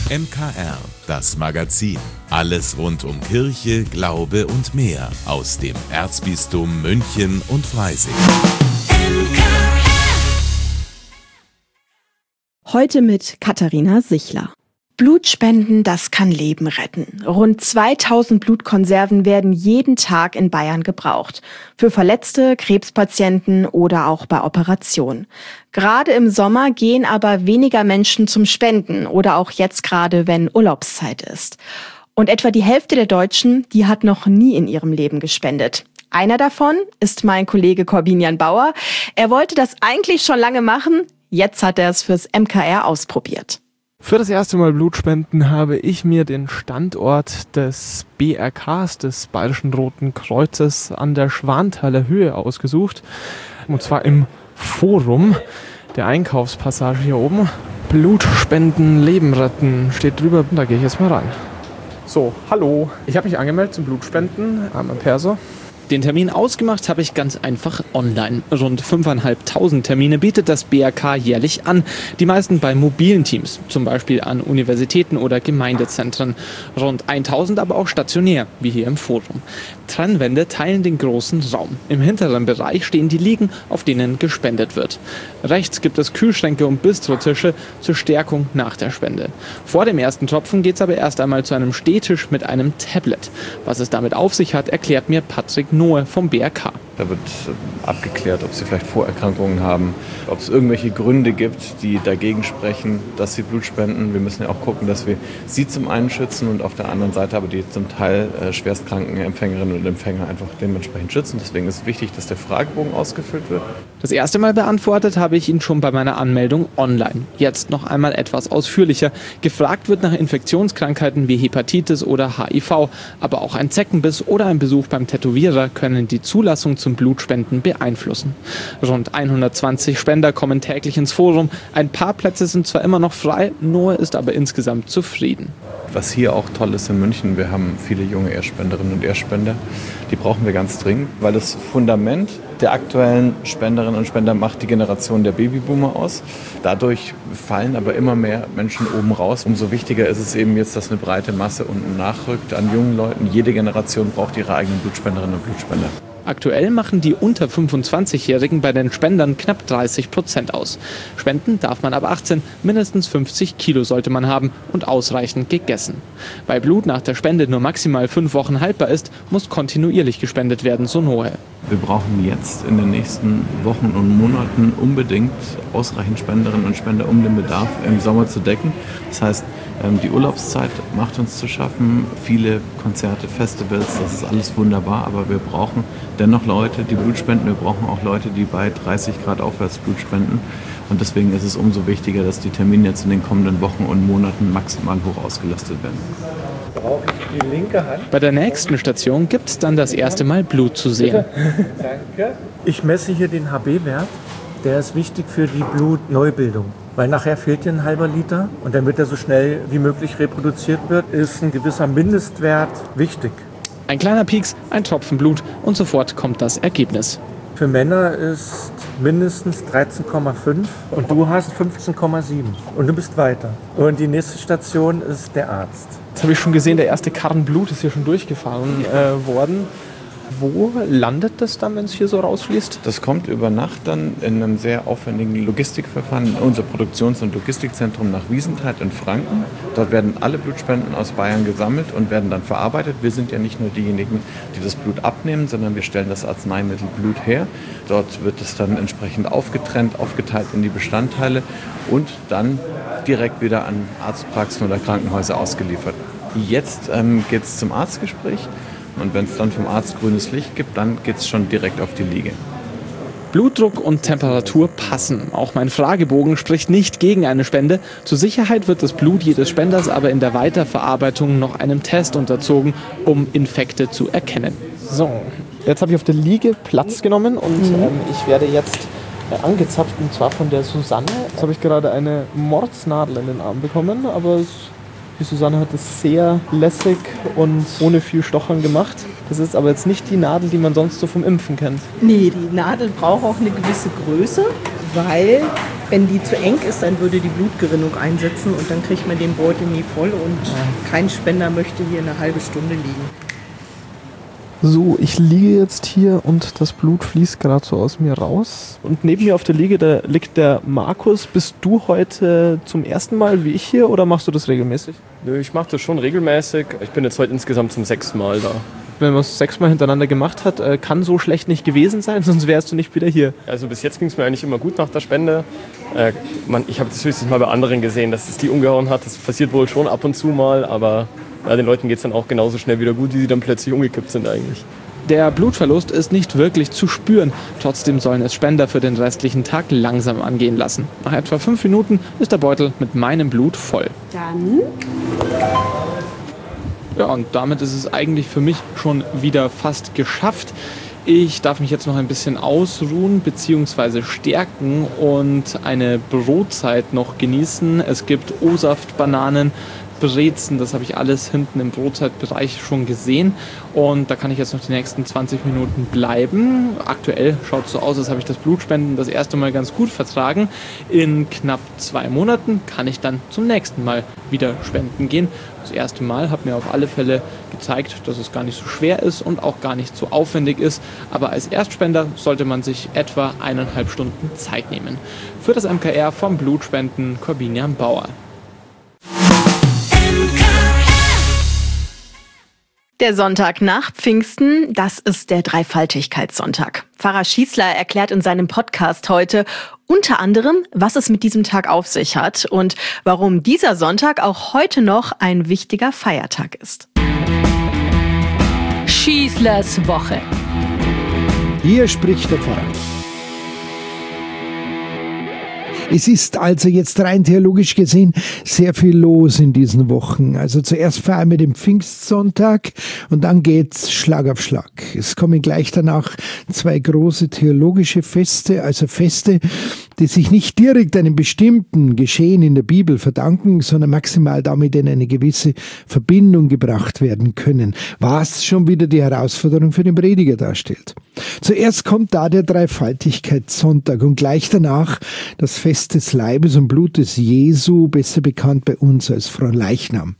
MKR, das Magazin. Alles rund um Kirche, Glaube und mehr aus dem Erzbistum München und Freising. Heute mit Katharina Sichler. Blutspenden, das kann Leben retten. Rund 2000 Blutkonserven werden jeden Tag in Bayern gebraucht. Für Verletzte, Krebspatienten oder auch bei Operationen. Gerade im Sommer gehen aber weniger Menschen zum Spenden oder auch jetzt gerade, wenn Urlaubszeit ist. Und etwa die Hälfte der Deutschen, die hat noch nie in ihrem Leben gespendet. Einer davon ist mein Kollege Corbinian Bauer. Er wollte das eigentlich schon lange machen. Jetzt hat er es fürs MKR ausprobiert. Für das erste Mal Blutspenden habe ich mir den Standort des BRKs, des Bayerischen Roten Kreuzes, an der Schwanthaler Höhe ausgesucht. Und zwar im Forum, der Einkaufspassage hier oben. Blutspenden, Leben retten steht drüber. Da gehe ich jetzt mal rein. So, hallo. Ich habe mich angemeldet zum Blutspenden am Perso. Den Termin ausgemacht habe ich ganz einfach online. Rund 5.500 Termine bietet das BRK jährlich an. Die meisten bei mobilen Teams, zum Beispiel an Universitäten oder Gemeindezentren. Rund 1.000 aber auch stationär, wie hier im Forum. Trennwände teilen den großen Raum. Im hinteren Bereich stehen die Liegen, auf denen gespendet wird. Rechts gibt es Kühlschränke und Bistrotische zur Stärkung nach der Spende. Vor dem ersten Tropfen geht es aber erst einmal zu einem Stehtisch mit einem Tablet. Was es damit auf sich hat, erklärt mir Patrick Nohe vom BRK. Da wird abgeklärt, ob sie vielleicht Vorerkrankungen haben, ob es irgendwelche Gründe gibt, die dagegen sprechen, dass sie Blut spenden. Wir müssen ja auch gucken, dass wir sie zum einen schützen und auf der anderen Seite aber die zum Teil schwerstkranken Empfängerinnen und Empfänger einfach dementsprechend schützen. Deswegen ist es wichtig, dass der Fragebogen ausgefüllt wird. Das erste Mal beantwortet habe ich ihn schon bei meiner Anmeldung online. Jetzt noch einmal etwas ausführlicher. Gefragt wird nach Infektionskrankheiten wie Hepatitis oder HIV, aber auch ein Zeckenbiss oder ein Besuch beim Tätowierer können die Zulassung zum Blutspenden beeinflussen. Rund 120 Spender kommen täglich ins Forum. Ein paar Plätze sind zwar immer noch frei, Noah ist aber insgesamt zufrieden. Was hier auch toll ist in München, wir haben viele junge Erstspenderinnen und Erstspender. Die brauchen wir ganz dringend, weil das Fundament der aktuellen Spenderinnen und Spender macht die Generation der Babyboomer aus. Dadurch fallen aber immer mehr Menschen oben raus. Umso wichtiger ist es eben jetzt, dass eine breite Masse unten nachrückt an jungen Leuten. Jede Generation braucht ihre eigenen Blutspenderinnen und Blutspender. Aktuell machen die unter 25-Jährigen bei den Spendern knapp 30% aus. Spenden darf man ab 18, mindestens 50 Kilo sollte man haben und ausreichend gegessen. Weil Blut nach der Spende nur maximal 5 Wochen haltbar ist, muss kontinuierlich gespendet werden, so Noel. Wir brauchen jetzt in den nächsten Wochen und Monaten unbedingt ausreichend Spenderinnen und Spender, um den Bedarf im Sommer zu decken. Das heißt, die Urlaubszeit macht uns zu schaffen, viele Konzerte, Festivals, das ist alles wunderbar, aber wir brauchen dennoch Leute, die Blut spenden. Wir brauchen auch Leute, die bei 30 Grad aufwärts Blut spenden. Und deswegen ist es umso wichtiger, dass die Termine jetzt in den kommenden Wochen und Monaten maximal hoch ausgelastet werden. Brauche ich die linke Hand? Bei der nächsten Station gibt es dann das erste Mal Blut zu sehen. Danke. Ich messe hier den HB-Wert. Der ist wichtig für die Blutneubildung. Weil nachher fehlt dir ein halber Liter und damit er so schnell wie möglich reproduziert wird, ist ein gewisser Mindestwert wichtig. Ein kleiner Pieks, ein Tropfen Blut und sofort kommt das Ergebnis. Für Männer ist mindestens 13,5 und du hast 15,7 und du bist weiter. Und die nächste Station ist der Arzt. Jetzt habe ich schon gesehen, der erste Karren Blut ist hier schon durchgefahren worden. Wo landet das dann, wenn es hier so rausfließt? Das kommt über Nacht dann in einem sehr aufwendigen Logistikverfahren in unser Produktions- und Logistikzentrum nach Wiesenthal in Franken. Dort werden alle Blutspenden aus Bayern gesammelt und werden dann verarbeitet. Wir sind ja nicht nur diejenigen, die das Blut abnehmen, sondern wir stellen das Arzneimittel Blut her. Dort wird es dann entsprechend aufgetrennt, aufgeteilt in die Bestandteile und dann direkt wieder an Arztpraxen oder Krankenhäuser ausgeliefert. Jetzt geht es zum Arztgespräch. Und wenn es dann vom Arzt grünes Licht gibt, dann geht es schon direkt auf die Liege. Blutdruck und Temperatur passen. Auch mein Fragebogen spricht nicht gegen eine Spende. Zur Sicherheit wird das Blut jedes Spenders aber in der Weiterverarbeitung noch einem Test unterzogen, um Infekte zu erkennen. So, jetzt habe ich auf der Liege Platz genommen und ich werde jetzt angezapft, und zwar von der Susanne. Jetzt habe ich gerade eine Mordsnadel in den Arm bekommen, aber die Susanne hat es sehr lässig und ohne viel Stochern gemacht. Das ist aber jetzt nicht die Nadel, die man sonst so vom Impfen kennt. Nee, die Nadel braucht auch eine gewisse Größe, weil Wenn die zu eng ist, dann würde die Blutgerinnung einsetzen und dann kriegt man den Beutel nie voll und kein Spender möchte hier eine halbe Stunde liegen. So, ich liege jetzt hier und das Blut fließt gerade so aus mir raus. Und neben mir auf der Liege, da liegt der Markus. Bist du heute zum ersten Mal wie ich hier oder machst du das regelmäßig? Nö, ich mache das schon regelmäßig. Ich bin jetzt heute insgesamt zum 6. Mal da. Wenn man es 6 Mal hintereinander gemacht hat, kann so schlecht nicht gewesen sein, sonst wärst du nicht wieder hier. Also bis jetzt ging es mir eigentlich immer gut nach der Spende. Ich habe das höchstens mal bei anderen gesehen, dass es die umgehauen hat. Das passiert wohl schon ab und zu mal, aber ja, den Leuten geht es dann auch genauso schnell wieder gut, wie sie dann plötzlich umgekippt sind eigentlich. Der Blutverlust ist nicht wirklich zu spüren. Trotzdem sollen es Spender für den restlichen Tag langsam angehen lassen. Nach etwa 5 Minuten ist der Beutel mit meinem Blut voll. Dann... Ja, und damit ist es eigentlich für mich schon wieder fast geschafft. Ich darf mich jetzt noch ein bisschen ausruhen bzw. stärken und eine Brotzeit noch genießen. Es gibt O-Saft, Bananen, Brezen, das habe ich alles hinten im Brotzeitbereich schon gesehen und da kann ich jetzt noch die nächsten 20 Minuten bleiben. Aktuell schaut es so aus, als habe ich das Blutspenden das erste Mal ganz gut vertragen. In knapp 2 Monaten kann ich dann zum nächsten Mal wieder spenden gehen. Das erste Mal hat mir auf alle Fälle gezeigt, dass es gar nicht so schwer ist und auch gar nicht so aufwendig ist. Aber als Erstspender sollte man sich etwa 1,5 Stunden Zeit nehmen. Für das MKR vom Blutspenden Corbinian Bauer. Der Sonntag nach Pfingsten, das ist der Dreifaltigkeitssonntag. Pfarrer Schießler erklärt in seinem Podcast heute unter anderem, was es mit diesem Tag auf sich hat und warum dieser Sonntag auch heute noch ein wichtiger Feiertag ist. Schießlers Woche. Hier spricht der Pfarrer. Es ist also jetzt rein theologisch gesehen sehr viel los in diesen Wochen. Also zuerst feiern wir den Pfingstsonntag und dann geht's Schlag auf Schlag. Es kommen gleich danach 2 große theologische Feste, also Feste, die sich nicht direkt einem bestimmten Geschehen in der Bibel verdanken, sondern maximal damit in eine gewisse Verbindung gebracht werden können, was schon wieder die Herausforderung für den Prediger darstellt. Zuerst kommt da der Dreifaltigkeitssonntag und gleich danach das Fest des Leibes und Blutes Jesu, besser bekannt bei uns als Fronleichnam.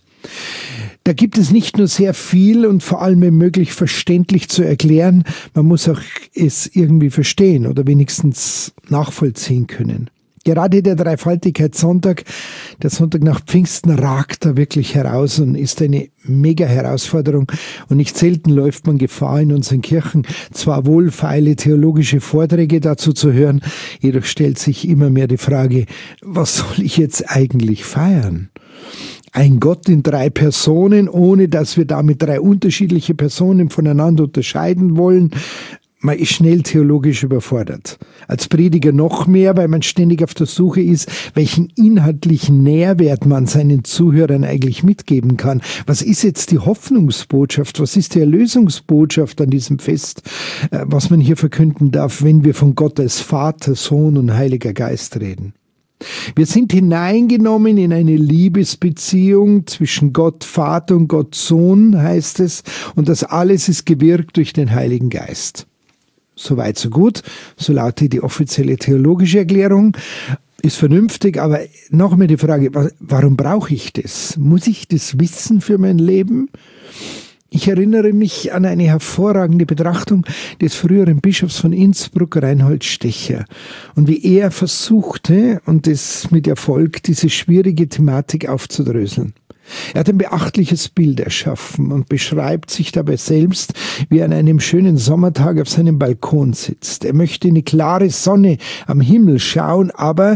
Da gibt es nicht nur sehr viel und vor allem wenn möglich verständlich zu erklären, man muss auch es irgendwie verstehen oder wenigstens nachvollziehen können. Gerade der Dreifaltigkeitssonntag, der Sonntag nach Pfingsten, ragt da wirklich heraus und ist eine mega Herausforderung. Und nicht selten läuft man Gefahr, in unseren Kirchen zwar wohlfeile theologische Vorträge dazu zu hören, jedoch stellt sich immer mehr die Frage, was soll ich jetzt eigentlich feiern? Ein Gott in 3 Personen, ohne dass wir damit 3 unterschiedliche Personen voneinander unterscheiden wollen. Man ist schnell theologisch überfordert. Als Prediger noch mehr, weil man ständig auf der Suche ist, welchen inhaltlichen Nährwert man seinen Zuhörern eigentlich mitgeben kann. Was ist jetzt die Hoffnungsbotschaft? Was ist die Erlösungsbotschaft an diesem Fest, was man hier verkünden darf, wenn wir von Gott als Vater, Sohn und Heiliger Geist reden? Wir sind hineingenommen in eine Liebesbeziehung zwischen Gott Vater und Gott Sohn, heißt es, und das alles ist gewirkt durch den Heiligen Geist. Soweit, so gut, so lautet die offizielle theologische Erklärung, ist vernünftig, aber noch mehr die Frage, warum brauche ich das? Muss ich das wissen für mein Leben? Ich erinnere mich an eine hervorragende Betrachtung des früheren Bischofs von Innsbruck, Reinhold Stecher, und wie er versuchte, und das mit Erfolg, diese schwierige Thematik aufzudröseln. Er hat ein beachtliches Bild erschaffen und beschreibt sich dabei selbst, wie er an einem schönen Sommertag auf seinem Balkon sitzt. Er möchte in eine klare Sonne am Himmel schauen, aber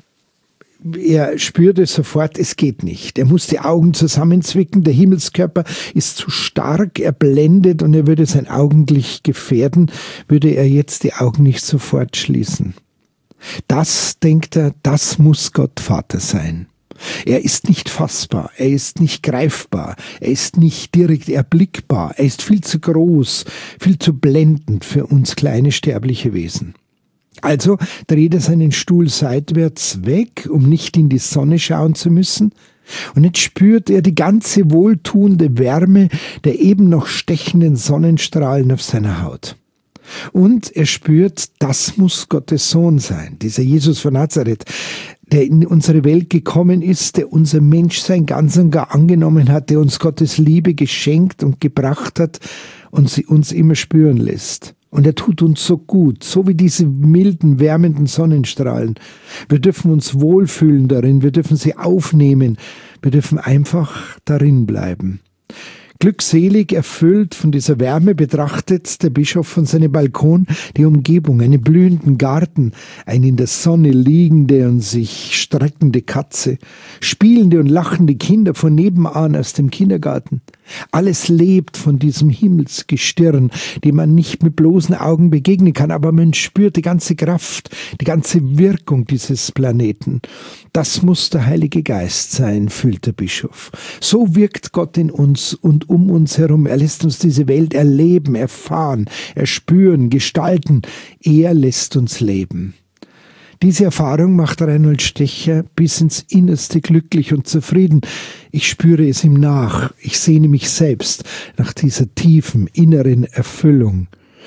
er spürte sofort, es geht nicht. Er muss die Augen zusammenzwicken, der Himmelskörper ist zu stark, er blendet und er würde sein Augenlicht gefährden, würde er jetzt die Augen nicht sofort schließen. Das, denkt er, das muss Gott Vater sein. Er ist nicht fassbar, er ist nicht greifbar, er ist nicht direkt erblickbar, er ist viel zu groß, viel zu blendend für uns kleine sterbliche Wesen. Also dreht er seinen Stuhl seitwärts weg, um nicht in die Sonne schauen zu müssen, und jetzt spürt er die ganze wohltuende Wärme der eben noch stechenden Sonnenstrahlen auf seiner Haut. Und er spürt, das muss Gottes Sohn sein, dieser Jesus von Nazareth, der in unsere Welt gekommen ist, der unser Menschsein ganz und gar angenommen hat, der uns Gottes Liebe geschenkt und gebracht hat und sie uns immer spüren lässt. Und er tut uns so gut, so wie diese milden, wärmenden Sonnenstrahlen. Wir dürfen uns wohlfühlen darin, wir dürfen sie aufnehmen, wir dürfen einfach darin bleiben. Glückselig, erfüllt von dieser Wärme betrachtet der Bischof von seinem Balkon die Umgebung, einen blühenden Garten, eine in der Sonne liegende und sich streckende Katze, spielende und lachende Kinder von nebenan aus dem Kindergarten. Alles lebt von diesem Himmelsgestirn, dem man nicht mit bloßen Augen begegnen kann, aber man spürt die ganze Kraft, die ganze Wirkung dieses Planeten. Das muss der Heilige Geist sein, fühlt der Bischof. So wirkt Gott in uns und um uns herum. Er lässt uns diese Welt erleben, erfahren, erspüren, gestalten. Er lässt uns leben. Diese Erfahrung macht Reinhold Stecher bis ins Innerste glücklich und zufrieden. Ich spüre es ihm nach. Ich sehne mich selbst nach dieser tiefen inneren Erfüllung.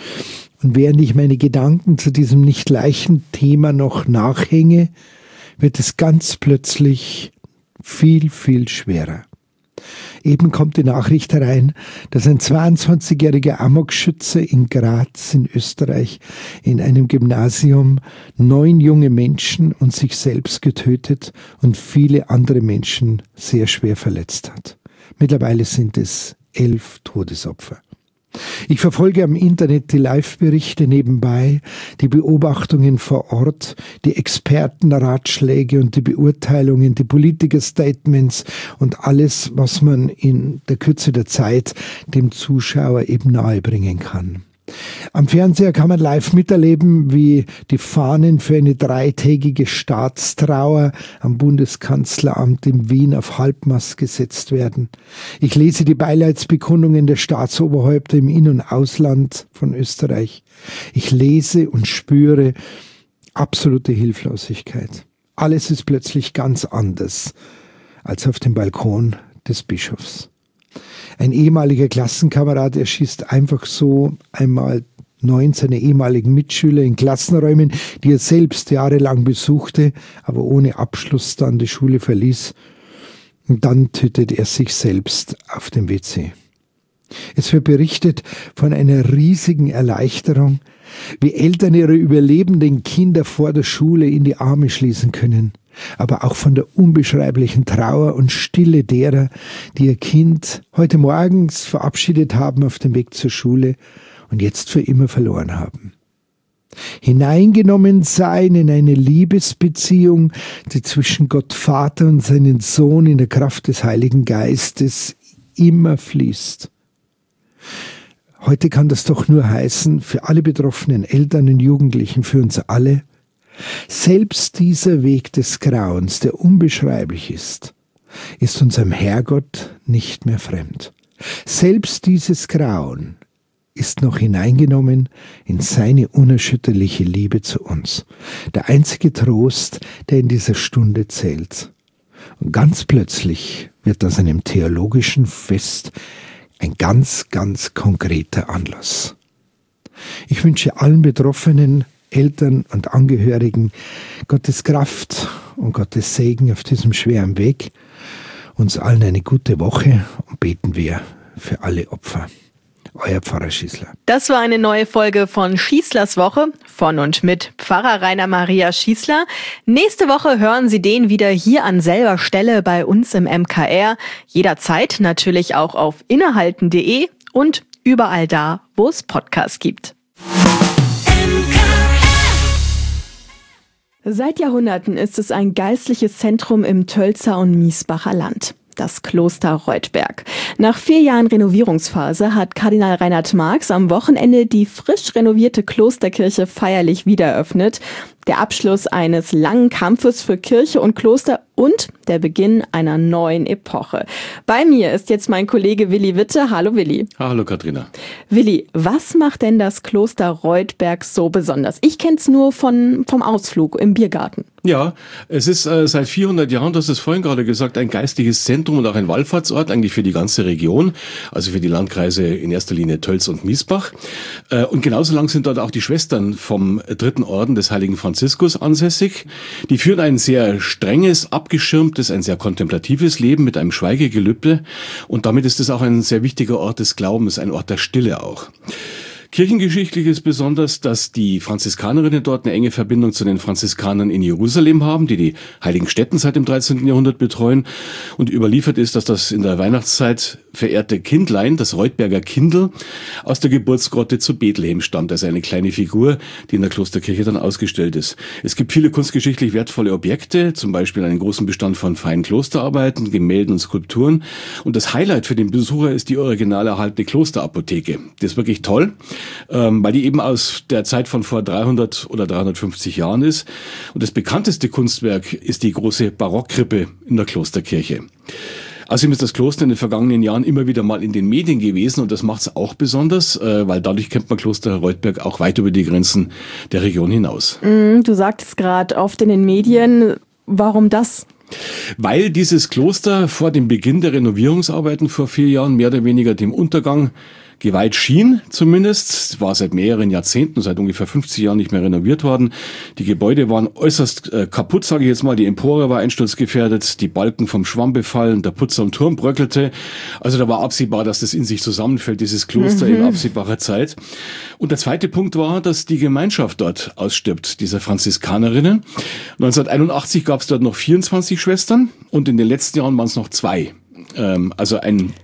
Und während ich meine Gedanken zu diesem nicht leichten Thema noch nachhänge, wird es ganz plötzlich viel, viel schwerer. Eben kommt die Nachricht herein, dass ein 22-jähriger Amokschütze in Graz in Österreich in einem Gymnasium 9 junge Menschen und sich selbst getötet und viele andere Menschen sehr schwer verletzt hat. Mittlerweile sind es 11 Todesopfer. Ich verfolge am Internet die Live-Berichte nebenbei, die Beobachtungen vor Ort, die Expertenratschläge und die Beurteilungen, die Politiker-Statements und alles, was man in der Kürze der Zeit dem Zuschauer eben nahebringen kann. Am Fernseher kann man live miterleben, wie die Fahnen für eine 3-tägige Staatstrauer am Bundeskanzleramt in Wien auf Halbmast gesetzt werden. Ich lese die Beileidsbekundungen der Staatsoberhäupter im In- und Ausland von Österreich. Ich lese und spüre absolute Hilflosigkeit. Alles ist plötzlich ganz anders als auf dem Balkon des Bischofs. Ein ehemaliger Klassenkamerad erschießt einfach so einmal 9 seiner ehemaligen Mitschüler in Klassenräumen, die er selbst jahrelang besuchte, aber ohne Abschluss dann die Schule verließ. Und dann tötet er sich selbst auf dem WC. Es wird berichtet von einer riesigen Erleichterung, wie Eltern ihre überlebenden Kinder vor der Schule in die Arme schließen können, aber auch von der unbeschreiblichen Trauer und Stille derer, die ihr Kind heute morgens verabschiedet haben auf dem Weg zur Schule und jetzt für immer verloren haben. Hineingenommen sein in eine Liebesbeziehung, die zwischen Gott Vater und seinen Sohn in der Kraft des Heiligen Geistes immer fließt. Heute kann das doch nur heißen, für alle betroffenen Eltern und Jugendlichen, für uns alle, selbst dieser Weg des Grauens, der unbeschreiblich ist unserem Herrgott nicht mehr fremd. Selbst dieses Grauen ist noch hineingenommen in seine unerschütterliche Liebe zu uns. Der einzige Trost, der in dieser Stunde zählt. Und ganz plötzlich wird aus einem theologischen Fest ein ganz, ganz konkreter Anlass. Ich wünsche allen Betroffenen, Eltern und Angehörigen Gottes Kraft und Gottes Segen auf diesem schweren Weg. Uns allen eine gute Woche und beten wir für alle Opfer. Euer Pfarrer Schießler. Das war eine neue Folge von Schießlers Woche von und mit Pfarrer Rainer Maria Schießler. Nächste Woche hören Sie den wieder hier an selber Stelle bei uns im MKR. Jederzeit natürlich auch auf innehalten.de und überall da, wo es Podcasts gibt. Seit Jahrhunderten ist es ein geistliches Zentrum im Tölzer und Miesbacher Land. Das Kloster Reutberg. Nach 4 Jahren Renovierungsphase hat Kardinal Reinhard Marx am Wochenende die frisch renovierte Klosterkirche feierlich wiedereröffnet. Der Abschluss eines langen Kampfes für Kirche und Kloster und der Beginn einer neuen Epoche. Bei mir ist jetzt mein Kollege Willi Witte. Hallo Willi. Hallo Katharina. Willi, was macht denn das Kloster Reutberg so besonders? Ich kenne es nur vom Ausflug im Biergarten. Ja, es ist seit 400 Jahren, du hast es vorhin gerade gesagt, ein geistliches Zentrum und auch ein Wallfahrtsort eigentlich für die ganze Region, also für die Landkreise in erster Linie Tölz und Miesbach. Und genauso lang sind dort auch die Schwestern vom dritten Orden des Heiligen Franziskus ansässig. Die führen ein sehr strenges, abgeschirmtes, ein sehr kontemplatives Leben mit einem Schweigegelübde und damit ist es auch ein sehr wichtiger Ort des Glaubens, ein Ort der Stille auch. Kirchengeschichtlich ist besonders, dass die Franziskanerinnen dort eine enge Verbindung zu den Franziskanern in Jerusalem haben, die die heiligen Stätten seit dem 13. Jahrhundert betreuen. Und überliefert ist, dass das in der Weihnachtszeit verehrte Kindlein, das Reutberger Kindl, aus der Geburtsgrotte zu Bethlehem stammt. Also eine kleine Figur, die in der Klosterkirche dann ausgestellt ist. Es gibt viele kunstgeschichtlich wertvolle Objekte, zum Beispiel einen großen Bestand von feinen Klosterarbeiten, Gemälden und Skulpturen. Und das Highlight für den Besucher ist die original erhaltene Klosterapotheke. Das ist wirklich toll, weil die eben aus der Zeit von vor 300 oder 350 Jahren ist. Und das bekannteste Kunstwerk ist die große Barockkrippe in der Klosterkirche. Außerdem ist das Kloster in den vergangenen Jahren immer wieder mal in den Medien gewesen und das macht es auch besonders, weil dadurch kennt man Kloster Reutberg auch weit über die Grenzen der Region hinaus. Du sagtest gerade oft in den Medien, warum das? Weil dieses Kloster vor dem Beginn der Renovierungsarbeiten vor 4 Jahren mehr oder weniger dem Untergang geweiht schien zumindest, war seit mehreren Jahrzehnten, seit ungefähr 50 Jahren nicht mehr renoviert worden. Die Gebäude waren äußerst kaputt, sage ich jetzt mal. Die Empore war einsturzgefährdet, die Balken vom Schwamm befallen, der Putz am Turm bröckelte. Also da war absehbar, dass das in sich zusammenfällt, dieses Kloster in absehbarer Zeit. Und der zweite Punkt war, dass die Gemeinschaft dort ausstirbt, dieser Franziskanerinnen. 1981 gab es dort noch 24 Schwestern und in den letzten Jahren waren es noch 2. Also ein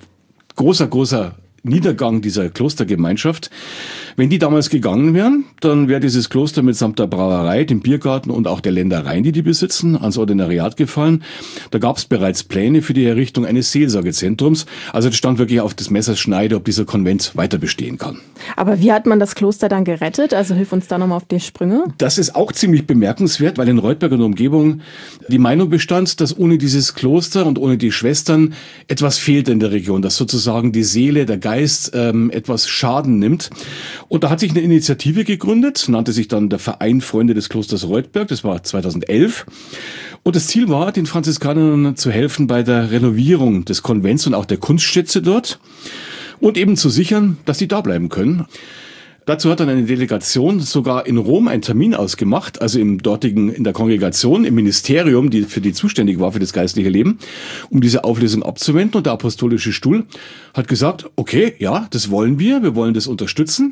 großer Niedergang dieser Klostergemeinschaft. Wenn die damals gegangen wären, dann wäre dieses Kloster mitsamt der Brauerei, dem Biergarten und auch der Ländereien, die besitzen, ans Ordinariat gefallen. Da gab es bereits Pläne für die Errichtung eines Seelsorgezentrums. Also das stand wirklich auf des Messers Schneide, ob dieser Konvent weiter bestehen kann. Aber wie hat man das Kloster dann gerettet? Also hilf uns da nochmal auf die Sprünge. Das ist auch ziemlich bemerkenswert, weil in Reutberg und Umgebung die Meinung bestand, dass ohne dieses Kloster und ohne die Schwestern etwas fehlt in der Region, dass sozusagen die Seele, der Geist etwas Schaden nimmt. Und da hat sich eine Initiative gegründet, nannte sich dann der Verein Freunde des Klosters Reutberg, das war 2011. Und das Ziel war, den Franziskanern zu helfen bei der Renovierung des Konvents und auch der Kunstschätze dort und eben zu sichern, dass sie da bleiben können. Dazu hat dann eine Delegation sogar in Rom einen Termin ausgemacht, also in der Kongregation, im Ministerium, die für die zuständig war für das geistliche Leben, um diese Auflösung abzuwenden. Und der Apostolische Stuhl hat gesagt, okay, ja, das wollen wir wollen das unterstützen.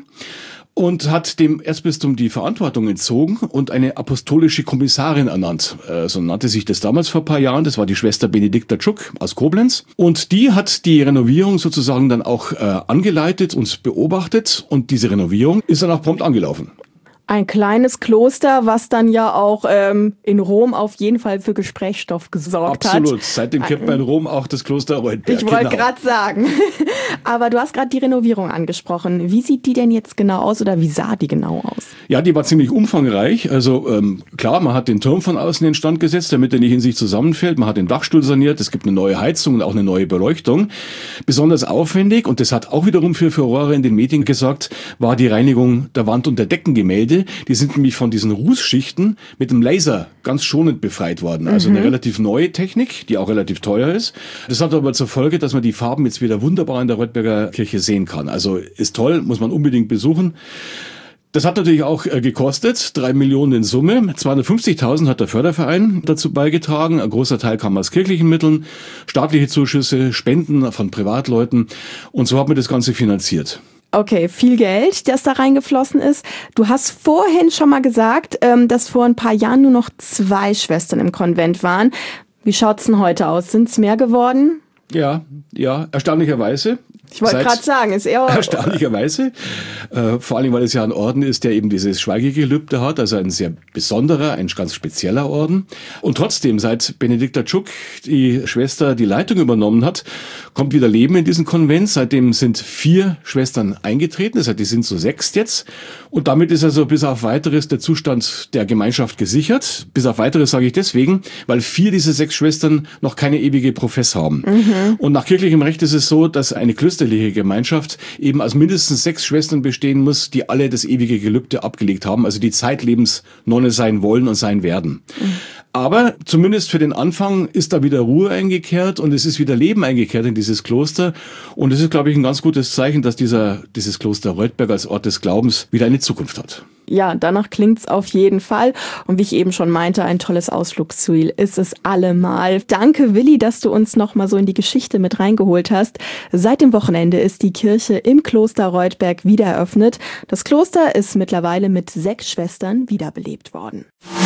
Und hat dem Erzbistum die Verantwortung entzogen und eine apostolische Kommissarin ernannt. So nannte sich das damals vor ein paar Jahren. Das war die Schwester Benedikta Tschuk aus Koblenz. Und die hat die Renovierung sozusagen dann auch angeleitet und beobachtet. Und diese Renovierung ist dann auch prompt angelaufen. Ein kleines Kloster, was dann ja auch in Rom auf jeden Fall für Gesprächsstoff gesorgt hat. Absolut. Seitdem kennt man in Rom auch das Kloster Reutberg. Ich wollte gerade sagen. Aber du hast gerade die Renovierung angesprochen. Wie sieht die denn jetzt genau aus oder wie sah die genau aus? Ja, die war ziemlich umfangreich. Also klar, man hat den Turm von außen instand gesetzt, damit er nicht in sich zusammenfällt. Man hat den Dachstuhl saniert. Es gibt eine neue Heizung und auch eine neue Beleuchtung. Besonders aufwendig, und das hat auch wiederum für Furore in den Medien gesorgt, war die Reinigung der Wand- und der Deckengemälde. Die sind nämlich von diesen Rußschichten mit dem Laser ganz schonend befreit worden. Also eine relativ neue Technik, die auch relativ teuer ist. Das hat aber zur Folge, dass man die Farben jetzt wieder wunderbar in der Reutberger Kirche sehen kann. Also ist toll, muss man unbedingt besuchen. Das hat natürlich auch gekostet, 3 Millionen in Summe. 250.000 hat der Förderverein dazu beigetragen. Ein großer Teil kam aus kirchlichen Mitteln, staatliche Zuschüsse, Spenden von Privatleuten. Und so hat man das Ganze finanziert. Okay, viel Geld, das da reingeflossen ist. Du hast vorhin schon mal gesagt, dass vor ein paar Jahren nur noch 2 Schwestern im Konvent waren. Wie schaut's denn heute aus? Sind's mehr geworden? Ja, erstaunlicherweise. Ich wollte gerade sagen, ist eher... Erstaunlicherweise. Vor allem, weil es ja ein Orden ist, der eben dieses Schweigegelübde hat, also ein sehr besonderer, ein ganz spezieller Orden. Und trotzdem, seit Benedikta Tschuk, die Schwester, die Leitung übernommen hat, kommt wieder Leben in diesen Konvent. Seitdem sind 4 Schwestern eingetreten, das heißt, die sind so 6 jetzt. Und damit ist also bis auf Weiteres der Zustand der Gemeinschaft gesichert. Bis auf Weiteres sage ich deswegen, weil 4 dieser 6 Schwestern noch keine ewige Profess haben. Und nach kirchlichem Recht ist es so, dass eine klösterliche Gemeinschaft eben aus mindestens 6 Schwestern bestehen muss, die alle das ewige Gelübde abgelegt haben, also die zeitlebens Nonne sein wollen und sein werden. Aber zumindest für den Anfang ist da wieder Ruhe eingekehrt und es ist wieder Leben eingekehrt in dieses Kloster. Und es ist, glaube ich, ein ganz gutes Zeichen, dass dieses Kloster Reutberg als Ort des Glaubens wieder eine Zukunft hat. Ja, danach klingt's auf jeden Fall. Und wie ich eben schon meinte, ein tolles Ausflugsziel ist es allemal. Danke, Willi, dass du uns noch mal so in die Geschichte mit reingeholt hast. Seit dem Wochenende ist die Kirche im Kloster Reutberg wieder eröffnet. Das Kloster ist mittlerweile mit 6 Schwestern wiederbelebt worden.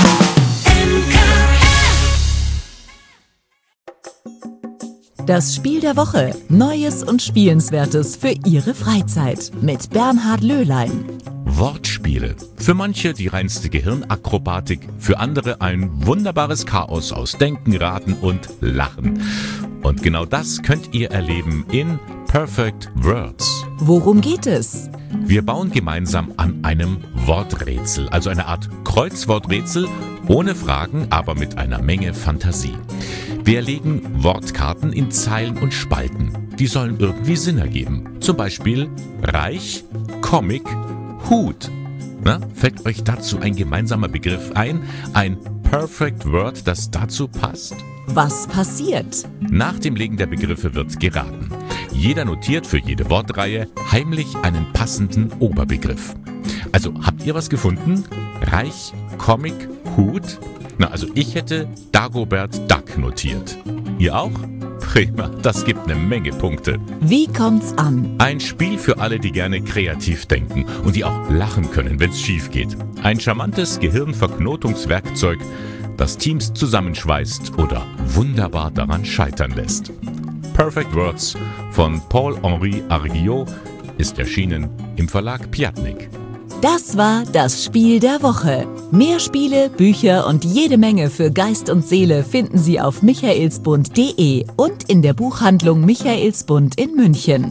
Das Spiel der Woche. Neues und Spielenswertes für Ihre Freizeit. Mit Bernhard Löhlein. Wortspiele. Für manche die reinste Gehirnakrobatik, für andere ein wunderbares Chaos aus Denken, Raten und Lachen. Und genau das könnt ihr erleben in Perfect Words. Worum geht es? Wir bauen gemeinsam an einem Worträtsel, also eine Art Kreuzworträtsel, ohne Fragen, aber mit einer Menge Fantasie. Wir legen Wortkarten in Zeilen und Spalten. Die sollen irgendwie Sinn ergeben. Zum Beispiel Reich, Comic, Hut. Na, fällt euch dazu ein gemeinsamer Begriff ein? Ein Perfect Word, das dazu passt? Was passiert? Nach dem Legen der Begriffe wird geraten. Jeder notiert für jede Wortreihe heimlich einen passenden Oberbegriff. Also, habt ihr was gefunden? Reich, Comic, Hut? Na, also ich hätte Dagobert Duck notiert. Ihr auch? Prima, das gibt eine Menge Punkte. Wie kommt's an? Ein Spiel für alle, die gerne kreativ denken und die auch lachen können, wenn's schief geht. Ein charmantes Gehirnverknotungswerkzeug, das Teams zusammenschweißt oder wunderbar daran scheitern lässt. Perfect Words von Paul-Henri Arguillot ist erschienen im Verlag Piatnik. Das war das Spiel der Woche. Mehr Spiele, Bücher und jede Menge für Geist und Seele finden Sie auf michaelsbund.de und in der Buchhandlung Michaelsbund in München.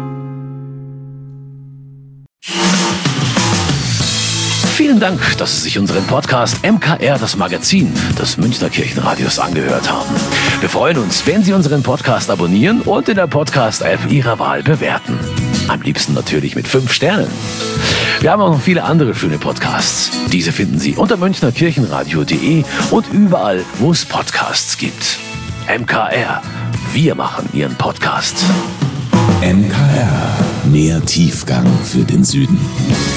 Vielen Dank, dass Sie sich unseren Podcast MKR, das Magazin des Münchner Kirchenradios, angehört haben. Wir freuen uns, wenn Sie unseren Podcast abonnieren und in der Podcast-App Ihrer Wahl bewerten. Am liebsten natürlich mit 5 Sternen. Wir haben auch noch viele andere schöne Podcasts. Diese finden Sie unter münchnerkirchenradio.de und überall, wo es Podcasts gibt. MKR, wir machen Ihren Podcast. MKR, mehr Tiefgang für den Süden.